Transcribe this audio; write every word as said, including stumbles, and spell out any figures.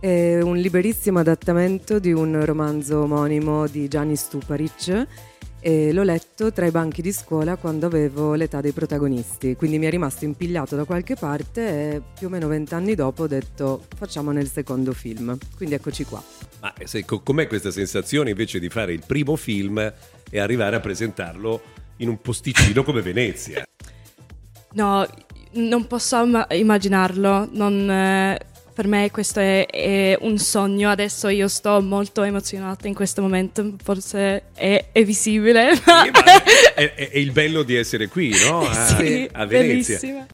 È un liberissimo adattamento di un romanzo omonimo di Gianni Stuparic e l'ho letto tra i banchi di scuola quando avevo l'età dei protagonisti, quindi mi è rimasto impigliato da qualche parte e più o meno vent'anni dopo ho detto facciamo nel secondo film, quindi eccoci qua. Ma se, com'è questa sensazione invece di fare il primo film e arrivare a presentarlo in un posticino come Venezia? No, non posso ma- immaginarlo, non... Eh... Per me questo è, è un sogno, adesso io sto molto emozionata in questo momento, forse è, è visibile. Sì, ma è, è, è il bello di essere qui, no? A, sì, a Venezia. Bellissima.